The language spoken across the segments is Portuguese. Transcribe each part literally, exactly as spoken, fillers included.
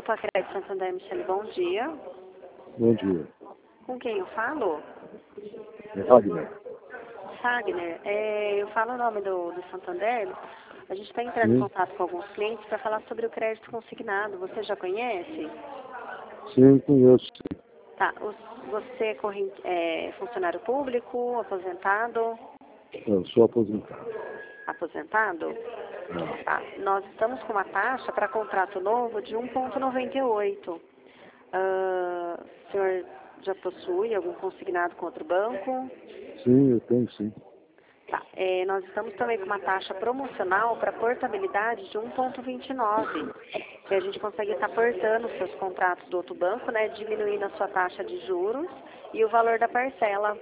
Banco Acredito Santander, Michele, bom dia. Bom dia. Com quem eu falo? É Wagner. Wagner, é, eu falo o nome do, do Santander. A gente está entrando em Sim. contato com alguns clientes para falar sobre o crédito consignado. Você já conhece? Sim, conheço. Sim. Tá. O- Você é, corren- é funcionário público, aposentado? Eu sou aposentado. Aposentado? Não. Tá. Nós estamos com uma taxa para contrato novo de um vírgula noventa e oito. Ah, o senhor já possui algum consignado com outro banco? Sim, eu tenho sim. Tá. É, nós estamos também com uma taxa promocional para portabilidade de um vírgula vinte e nove, que a gente consegue estar portando os seus contratos do outro banco, né, diminuindo a sua taxa de juros e o valor da parcela.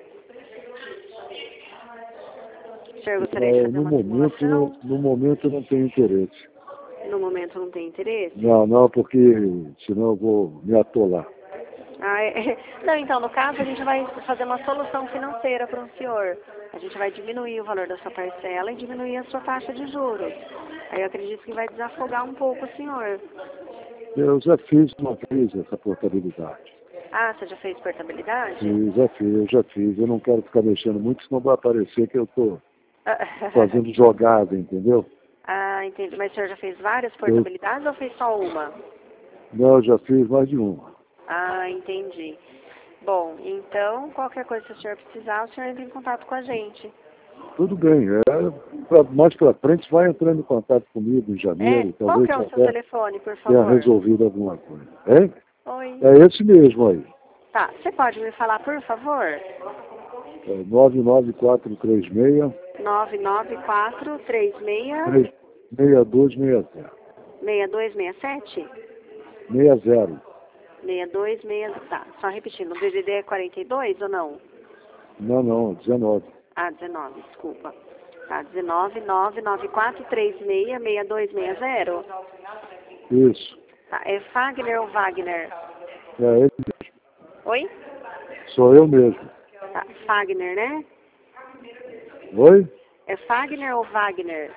O senhor gostaria de É, fazer no uma momento, simulação? no momento eu não tenho interesse. No momento não tem interesse? Não, não, porque senão eu vou me atolar. Ah, é. Não, então, no caso, a gente vai fazer uma solução financeira para o senhor. A gente vai diminuir o valor da sua parcela e diminuir a sua taxa de juros. Aí eu acredito que vai desafogar um pouco o senhor. Eu já fiz uma vez essa portabilidade. Ah, você já fez portabilidade? Sim, já fiz, eu já fiz. Eu não quero ficar mexendo muito, senão vai aparecer que eu estou fazendo jogada, entendeu? Ah, entendi. Mas o senhor já fez várias Eu, portabilidades ou fez só uma? não, eu já fiz mais de uma. Ah, entendi. Bom, então, qualquer coisa que o senhor precisar, o senhor entra em contato com a gente. Tudo bem, é, pra, mais para frente vai entrando em contato comigo em É, janeiro, qual talvez que é eu o seu até telefone, por tenha favor? resolvido alguma coisa. Hein? Oi. É esse mesmo aí. Tá, você pode me falar, por favor? É nove nove quatro três seis, nove nove quatro três seis três seis dois seis zero. seis dois seis sete? seis zero. seis dois seis, tá, só repetindo, o D D D é quarenta e dois ou não? Não, não, dezenove. Ah, dezenove, desculpa. Tá, dezenove nove nove quatro três seis seis dois seis zero. Isso. Tá, é Fagner ou Wagner? É ele mesmo. Oi? Sou eu mesmo. Tá, Fagner, né? Oi? É Fagner ou Wagner?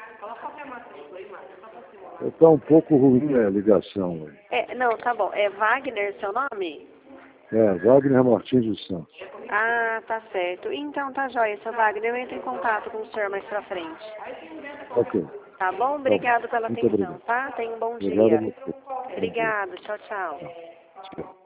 Está um pouco ruim a ligação aí. É, não, tá bom. É Wagner seu nome? É, Wagner Martins dos Santos. Ah, tá certo. Então tá jóia, seu Wagner. Eu entro em contato com o senhor mais pra frente. Ok. Tá bom? Tá bom. Obrigado pela Muito atenção, obrigado. tá? Tenha um bom Obrigado a dia. você. Bom dia. Obrigado. Tchau, tchau. Tchau.